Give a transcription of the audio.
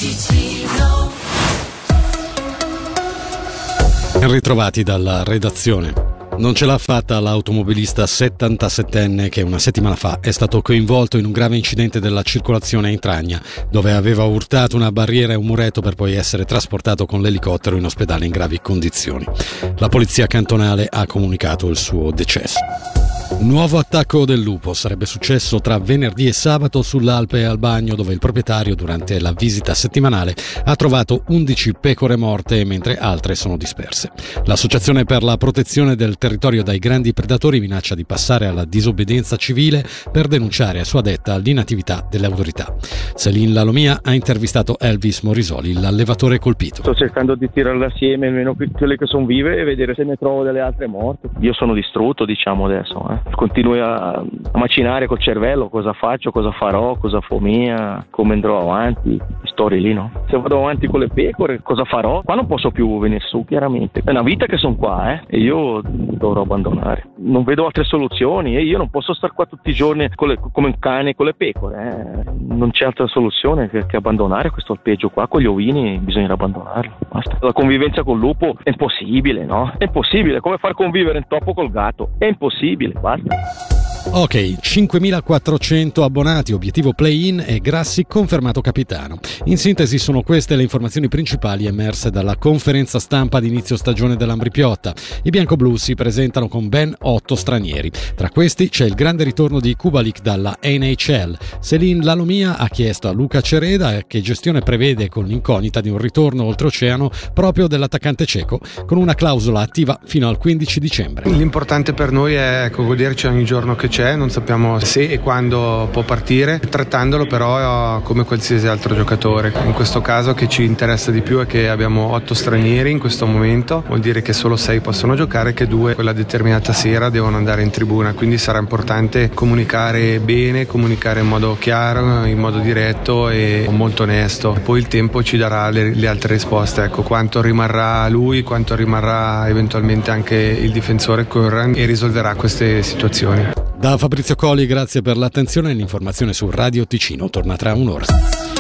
Ben ritrovati dalla redazione. Non ce l'ha fatta l'automobilista 77enne che una settimana fa è stato coinvolto in un grave incidente della circolazione in Tragna, dove aveva urtato una barriera e un muretto per poi essere trasportato con l'elicottero in ospedale in gravi condizioni. La polizia cantonale ha comunicato il suo decesso. Un nuovo attacco del lupo sarebbe successo tra venerdì e sabato sull'Alpe al Bagno, dove il proprietario durante la visita settimanale ha trovato 11 pecore morte mentre altre sono disperse. L'Associazione per la protezione del territorio dai grandi predatori minaccia di passare alla disobbedienza civile per denunciare a sua detta l'inattività delle autorità. Céline Lalomia ha intervistato Elvis Morisoli, l'allevatore colpito. Sto cercando di tirarle assieme almeno quelle che sono vive e vedere se ne trovo delle altre morte. Io sono distrutto, diciamo, adesso. Continuo a macinare col cervello cosa faccio, cosa farò, cosa fu mia, come andrò avanti, storie lì, no? Se vado avanti con le pecore, cosa farò? Qua non posso più venire su, chiaramente. È una vita che sono qua, e io dovrò abbandonare. Non vedo altre soluzioni e io non posso stare qua tutti i giorni come un cane con le pecore, Non c'è altra soluzione che abbandonare questo alpeggio qua, con gli ovini bisognerà abbandonarlo, basta. La convivenza col lupo è impossibile, no? È impossibile, come far convivere un topo col gatto? È impossibile, basta. Ok, 5.400 abbonati, obiettivo play-in e Grassi confermato capitano. In sintesi sono queste le informazioni principali emerse dalla conferenza stampa di inizio stagione dell'Ambrì-Piotta. I biancoblù si presentano con ben 8 stranieri. Tra questi c'è il grande ritorno di Kubalik dalla NHL. Céline Lalomia ha chiesto a Luca Cereda che gestione prevede con l'incognita di un ritorno oltreoceano proprio dell'attaccante ceco, con una clausola attiva fino al 15 dicembre. L'importante per noi è goderci ogni giorno che c'è, non sappiamo se e quando può partire, trattandolo però come qualsiasi altro giocatore. In questo caso che ci interessa di più è che abbiamo 8 stranieri in questo momento, vuol dire che solo 6 possono giocare e che 2 quella determinata sera devono andare in tribuna, quindi sarà importante comunicare bene, comunicare in modo chiaro, in modo diretto e molto onesto. Poi il tempo ci darà le altre risposte, quanto rimarrà lui, quanto rimarrà eventualmente anche il difensore Curran e risolverà queste situazioni. Da Fabrizio Coli, grazie per l'attenzione e l'informazione su Radio Ticino torna tra un'ora.